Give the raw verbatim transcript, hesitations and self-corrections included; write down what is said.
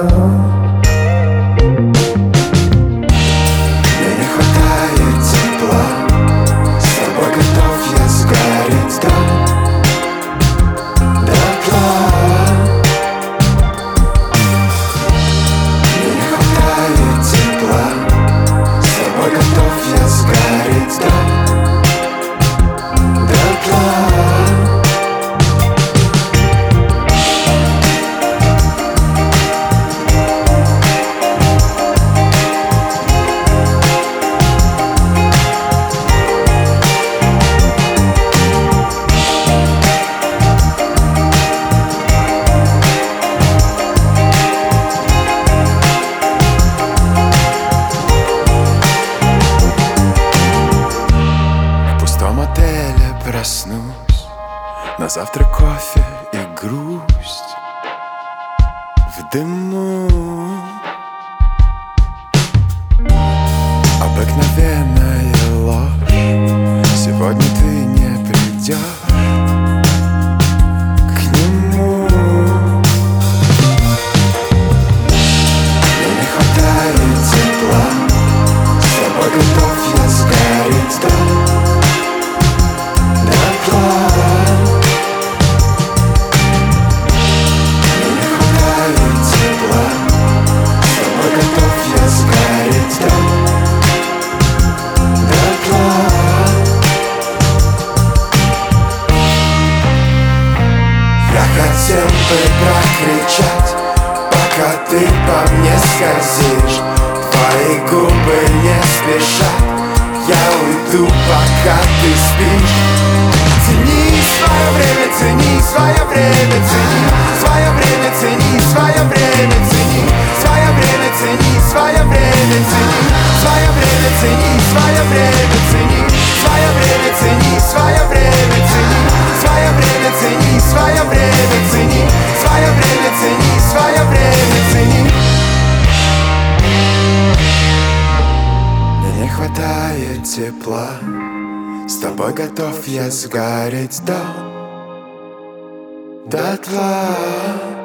Мне не хватает тепла, с тобой готов я сгореть до дотла. Мне не хватает тепла, с тобой готов я сгореть до дотла. В пустом отеле проснусь, на завтра кофе и грусть в дыму. Обыкновенная ложь, сегодня ты не придешь к нему. Мне не хватает тепла, с тобой готов я сгореть до дотла. Мне не хватает тепла, с тобой готов я сгореть до дотла. Я хотел бы прокричать, пока ты по мне скользишь. Твои губы не спешат, я уйду, пока ты спишь. Цени свое время, цени свое время, цени свое время, цени свое время, цени свое время, цени свое время, цени свое время, цени свое время, цени свое время, цени свое время, цени свое время, цени свое время, цени свое время, цени свое время, цени. Мне не хватает тепла, с тобой готов я сгореть до дотла.